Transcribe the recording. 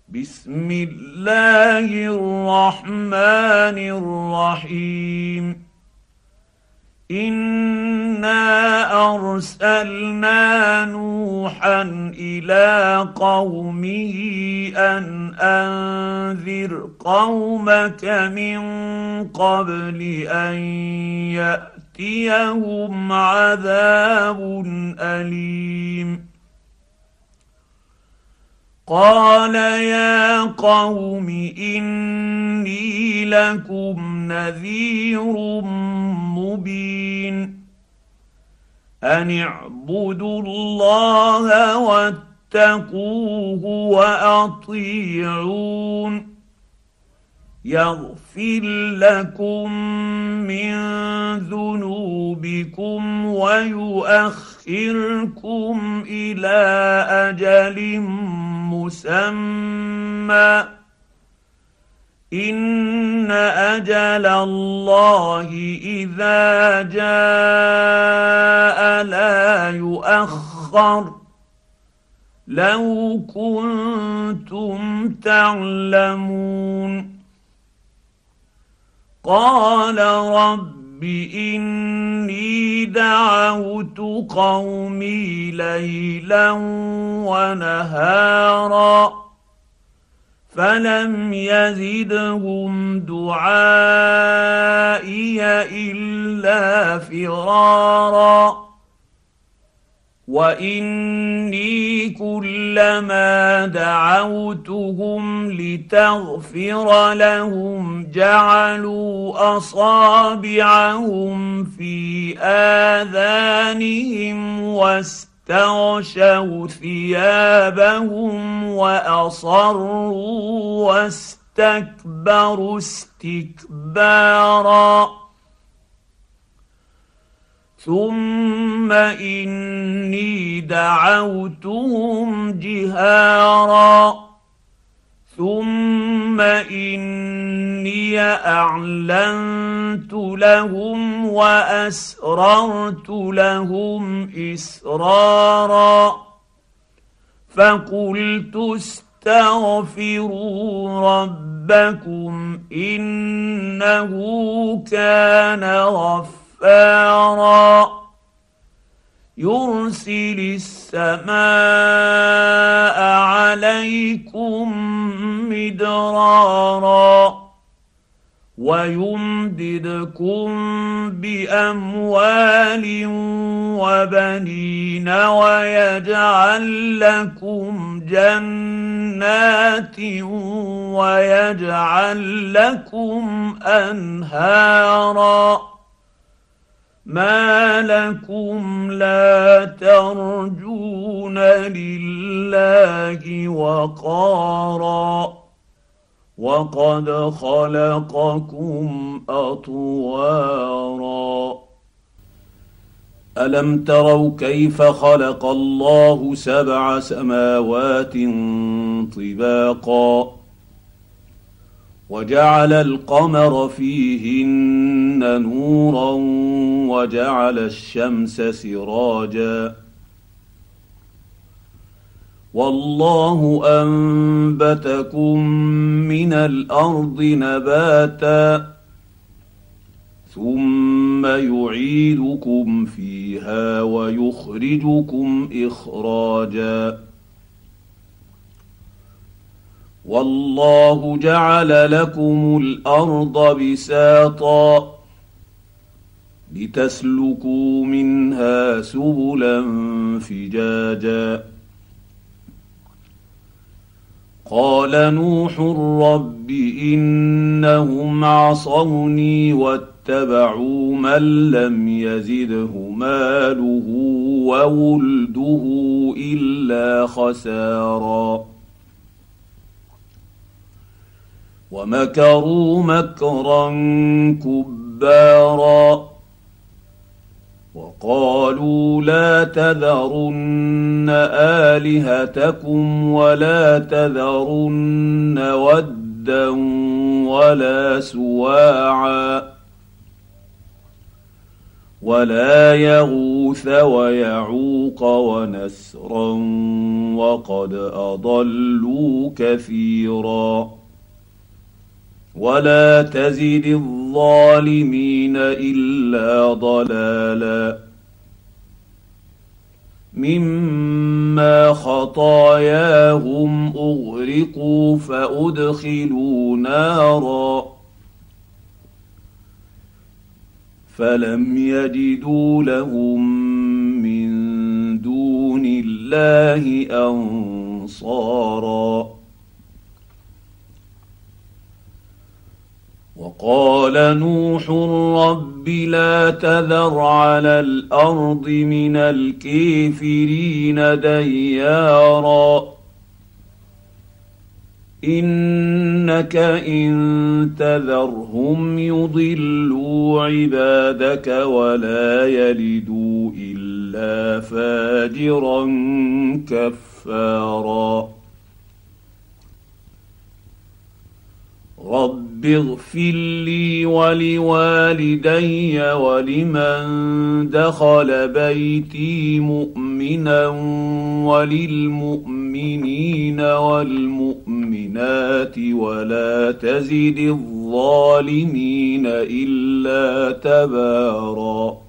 بسم الله الرحمن الرحيم. انا ارسلنا نوحا الى قومه ان انذر قومك من قبل ان ياتيهم عذاب اليم. قال يا قوم اني لكم نذير مبين. ان اعبدوا الله واتقوه واطيعون. يغفر لكم من ذنوبكم ويؤخركم الى اجل مسمى. ان اجل الله اذا جاء لا يؤخر. لو كنتم تعلمون. قال رب اني دعوت قومي ليلا ونهارا فلم يزدهم دعائي الا فرارا. واني كلما دعوتهم لتغفر لهم جعلوا اصابعهم في اذانهم واستغشوا ثيابهم واصروا واستكبروا استكبارا. ثم اني دعوتهم جهارا ثم اني اعلنت لهم واسررت لهم اسرارا. فقلت استغفروا ربكم انه كان غفارا. يرسل السماء عليكم مدرارا ويمددكم باموال وبنين ويجعل لكم جنات ويجعل لكم انهارا. ما لكم لا ترجون لله وقارا وقد خلقكم اطوارا. الم تروا كيف خلق الله 7 سماوات طباقا وجعل القمر فيهن نورا وجعل الشمس سراجا والله انبتكم من الارض نباتا ثم يعيدكم فيها ويخرجكم اخراجا. والله جعل لكم الارض بساطا لتسلكوا منها سبلا فجاجا. قال نوح رب انهم عصوني واتبعوا من لم يزده ماله وولده الا خسارا. ومكروا مكرا كبارا وقالوا لا تذرن آلهتكم ولا تذرن ودا ولا سواعا ولا يغوث ويعوق ونسرا وقد اضلوا كثيرا ولا تزد الظالمين الا ضلالا مما خطاياهم اغرقوا فادخلوا نارا فلم يجدوا لهم من دون الله انصارا وقال نوح رب لا تذر على الارض من الكافرين ديارا انك ان تذرهم يضلوا عبادك ولا يلدوا الا فاجرا كفارا رب اغفر لي ولوالدي ولمن دخل بيتي مؤمنا وللمؤمنين والمؤمنات ولا تزد الظالمين الا تبارا